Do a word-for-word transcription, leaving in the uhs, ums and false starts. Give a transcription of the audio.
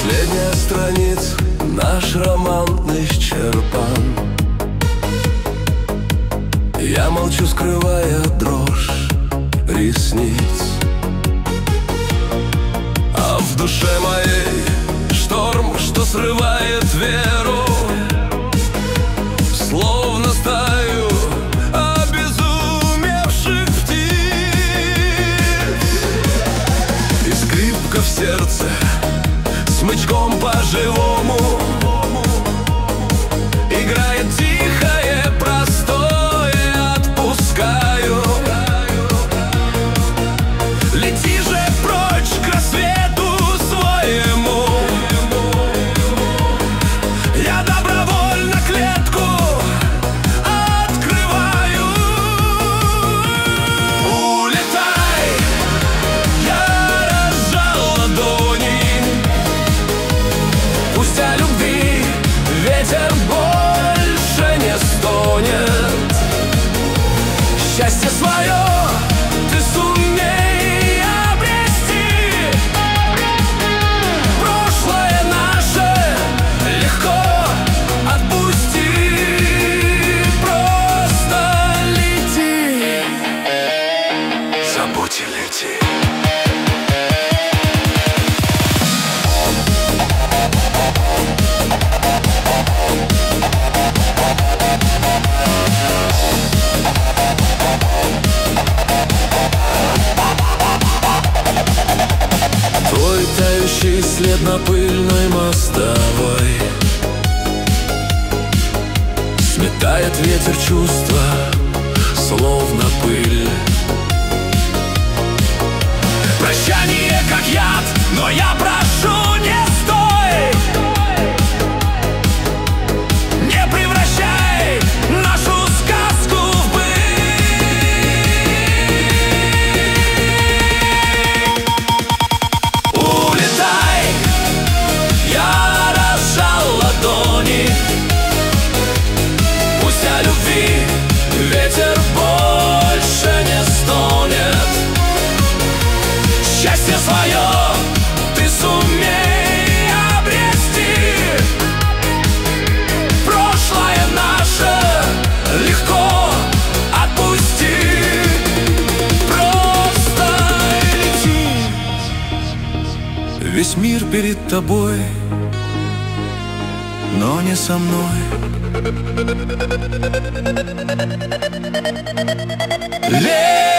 Последняя страница, наш роман исчерпан. Я молчу, скрывая дрожь ресниц, а в душе моей шторм, что срывает веру, словно стаю обезумевших птиц. И скрипка в сердце, смычком по-живому играет тихое, простое, отпускаю. Лети же прочь к рассвету своему. Я добровольно клетку открываю. Улетай, я разжал ладони. Пусть о любви ветер больше не стонет. Счастье свое ты сумей обрести. Прошлое наше легко отпусти. Просто лети, забудь и лети. Твой тающий след на пыльной мостовой сметает ветер чувства, словно пыль. Прощание как яд, но я прошу, не стой. Не превращай нашу сказку в быль. Пусть о любви ветер больше не стонет. Счастье свое ты сумей обрести. Прошлое наше легко отпусти. Просто лети. Весь мир перед тобой, но не со мной. Лети.